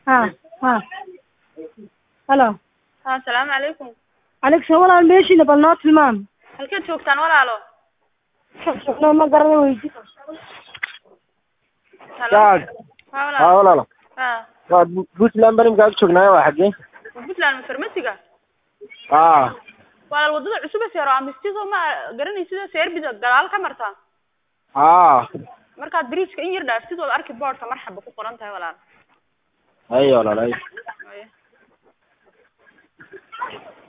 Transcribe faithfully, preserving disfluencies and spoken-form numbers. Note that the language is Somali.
ها ها هلا ها السلام عليكم. عليك سوال aan meeshina bal noo tilmaam halkeed joogtaan walaalo? no ma garan weydi taag ها ها walaalo. walaalo ها waa Puntland bari markaa joognaa waa xagee Puntland farmasiga. ah walaal wadada cusub ee yaro amistido ma garanaysid seerbida gadaal ka martaa. ah marka bridge-ka in yar dhaaftid oo arki boardka marxaba ku qoran tahay walaal. ayo walaalo Aye.